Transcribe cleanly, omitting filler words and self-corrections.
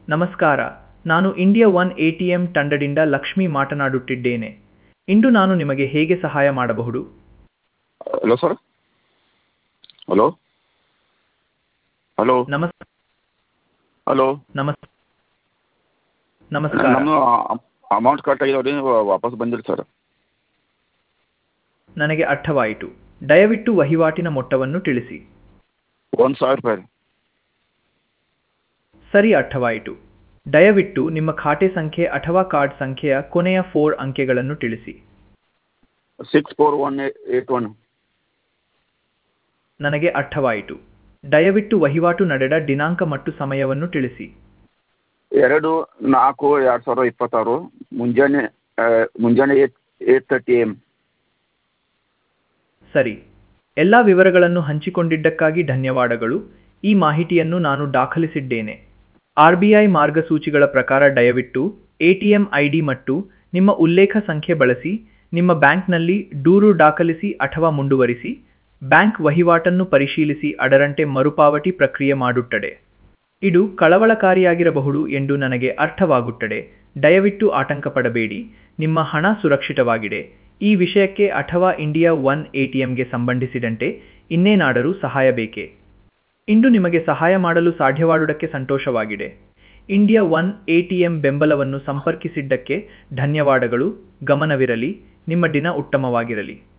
ನಮಸ್ಕಾರ, ನಾನು India one ATM ತಂಡದಿಂದ ಲಕ್ಷ್ಮಿ ಮಾತನಾಡುತ್ತಿದ್ದೇನೆ. ಇಂದು ನಾನು ನಿಮಗೆ ಹೇಗೆ ಸಹಾಯ ಮಾಡಬಹುದು? Hello sir. ಹಲೋ ಹಲೋ ನಮಸ್ ಹಲೋ ನಮಸ್ ನಮಸ್ಕಾರ. ನಮ್ಮ ಅಮೌಂಟ್ ಕಟ್ ಆಗಿದಾವ್ರಿ, ವಾಪಸ್ ಬಂದಿರಿ ಸರ್. ನನಗೆ ಅರ್ಥವಾಯಿತು. ದಯವಿಟ್ಟು ವಹಿವಾಟಿನ ಮೊತ್ತವನ್ನು ತಿಳಿಸಿ. 1,000 ರೂಪಾಯಿ. ಸರಿ, ಅರ್ಥವಾಯಿತು. ದಯವಿಟ್ಟು ನಿಮ್ಮ ಖಾತೆ ಸಂಖ್ಯೆ ಅಥವಾ ಕಾರ್ಡ್ ಸಂಖ್ಯೆಯ ಕೊನೆಯ 4 ಅಂಕೆಗಳನ್ನು ತಿಳಿಸಿ. 64181. ನನಗೆ ಅರ್ಥವಾಯಿತು. ದಯವಿಟ್ಟು ವಹಿವಾಟು ನಡೆದ ದಿನಾಂಕ ಮತ್ತು ಸಮಯವನ್ನು ತಿಳಿಸಿ. 2/4/2026 ಮುಂಜಾನೆ 8:30 AM. ಸರಿ, ಎಲ್ಲ ವಿವರಗಳನ್ನು ಹಂಚಿಕೊಂಡಿದ್ದಕ್ಕಾಗಿ ಧನ್ಯವಾದಗಳು. ಈ ಮಾಹಿತಿಯನ್ನು ನಾನು ದಾಖಲಿಸಿದ್ದೇನೆ. RBI ಮಾರ್ಗಸೂಚಿಗಳ ಪ್ರಕಾರ ದಯವಿಟ್ಟು ATM ID ಮತ್ತು ನಿಮ್ಮ ಉಲ್ಲೇಖ ಸಂಖ್ಯೆ ಬಳಸಿ ನಿಮ್ಮ ಬ್ಯಾಂಕ್ನಲ್ಲಿ ದೂರು ದಾಖಲಿಸಿ ಅಥವಾ ಮುಂದುವರಿಸಿ. ಬ್ಯಾಂಕ್ ವಹಿವಾಟನ್ನು ಪರಿಶೀಲಿಸಿ ಅದರಂತೆ ಮರುಪಾವತಿ ಪ್ರಕ್ರಿಯೆ ಮಾಡುತ್ತದೆ. ಇದು ಕಳವಳಕಾರಿಯಾಗಿರಬಹುದು ಎಂದು ನನಗೆ ಅರ್ಥವಾಗುತ್ತದೆ. ದಯವಿಟ್ಟು ಆತಂಕ ಪಡಬೇಡಿ, ನಿಮ್ಮ ಹಣ ಸುರಕ್ಷಿತವಾಗಿದೆ. ಈ ವಿಷಯಕ್ಕೆ ಅಥವಾ ಇಂಡಿಯಾ ಒನ್ ಎಟಿಎಂಗೆ ಸಂಬಂಧಿಸಿದಂತೆ ಇನ್ನೇನಾದರೂ ಸಹಾಯ ಬೇಕೇ? ಇಂದು ನಿಮಗೆ ಸಹಾಯ ಮಾಡಲು ಸಾಧ್ಯವಾದುದಕ್ಕೆ ಸಂತೋಷವಾಗಿದೆ. ಇಂಡಿಯಾ ಒನ್ ಎಟಿಎಂ ಬೆಂಬಲವನ್ನು ಸಂಪರ್ಕಿಸಿದ್ದಕ್ಕೆ ಧನ್ಯವಾದಗಳು. ಗಮನವಿರಲಿ, ನಿಮ್ಮ ದಿನ ಉತ್ತಮವಾಗಿರಲಿ.